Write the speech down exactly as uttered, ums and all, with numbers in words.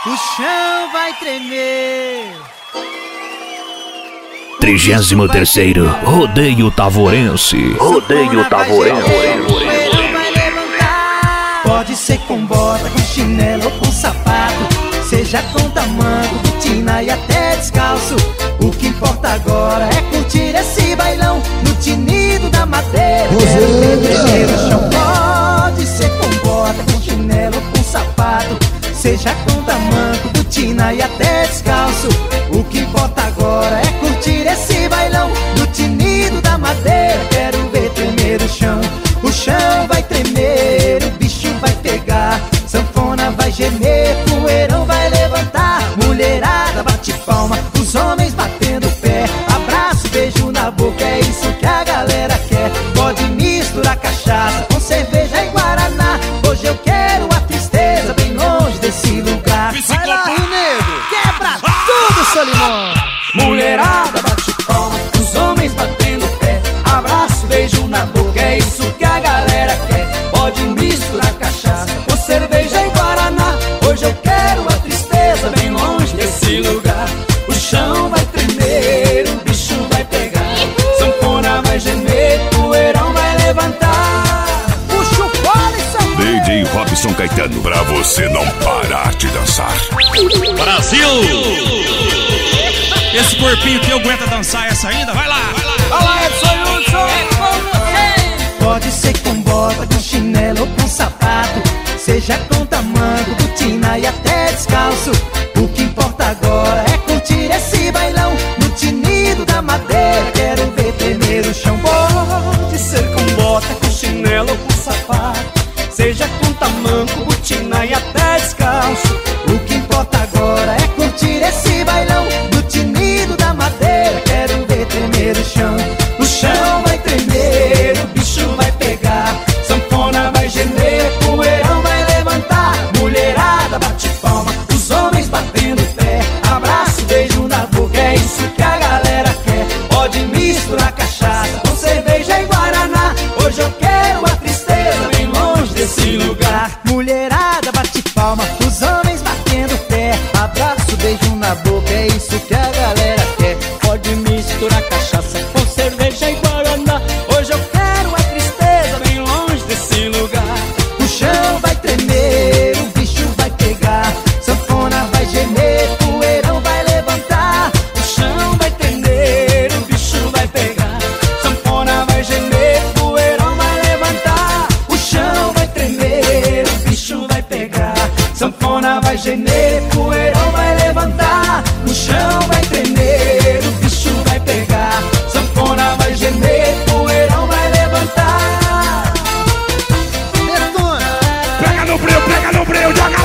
o chão vai tremer. Trigésimo terceiro Rodeio Tavorense. Rodeio Tavorense. Pode ser com bota, com chinelo ou com sapato, seja com tamanco, botina e até descalço. O que importa agora é curtir esse bailão no tinido da madeira. Quero ver tremer o chão. Pode ser com bota, com chinelo ou com sapato, seja com tamanco, botina e até descalço. O que importa agora é curtir esse bailão no tinido da madeira. Quero ver tremer o chão. O chão vai tremer, o bicho vai pegar, sanfona vai gemer, poeirão vai levantar. Mulherada bate palma, os homens batendo pé, abraço, beijo na boca, é isso que a galera quer. Pode misturar cachaça com cerveja e guaraná. Hoje eu quero a tristeza bem longe desse lugar. Vai lá, nego, quebra tudo, Solimão. Mulherada bate palma, os homens batendo pé, abraço, beijo na boca, é isso que a galera quer. Pode misturar cachaça com cerveja e guaraná. Hoje eu quero a tristeza bem longe desse lugar. O chão vai tremer, o bicho vai pegar, sanfona vai gemer, poeirão vai levantar. Puxa o fole, sanfona. D J Robson Caetano, pra você não parar de dançar. Brasil! Esse corpinho que aguenta dançar essa ainda? Vai lá, vai lá. Vai lá, Edson Hudson. É com você. Pode ser com bota, com chinelo ou com sapato, seja com tamanco, botina e até descalço. O que importa agora é curtir esse bailão no tinido da madeira. Quero ver tremer o chão. Pode ser com bota, com chinelo ou com sapato, seja com tamanco, botina e até descalço. O que importa agora é curtir esse bailão no tinido da madeira. Quero ver tremer o chão. O chão vai tremer, o bicho vai pegar, sanfona vai gemer, poeirão vai levantar. Mulherada bate palma, os homens batendo pé, abraço, beijo na boca, é isso que a galera quer. Pode misturar cachaça com cerveja e guaraná. Hoje eu quero a tristeza bem longe desse lugar. Mulherada bate palma, os homens batendo pé, abraço, beijo na boca, é isso que a galera quer. Pode misturar cachaça com cerveja e guaraná. Hoje eu quero a tristeza bem longe desse lugar. O chão vai tremer, o bicho vai pegar, sanfona vai gemer, poeirão vai levantar. O chão vai tremer, o bicho vai pegar, sanfona vai gemer, poeirão vai levantar. O chão vai tremer, o bicho vai pegar, sanfona vai gemer, poeirão vai levantar. O chão vai tremer, o bicho vai pegar, sanfona vai gemer, poeirão vai levantar. Pega no breu, pega no breu, joga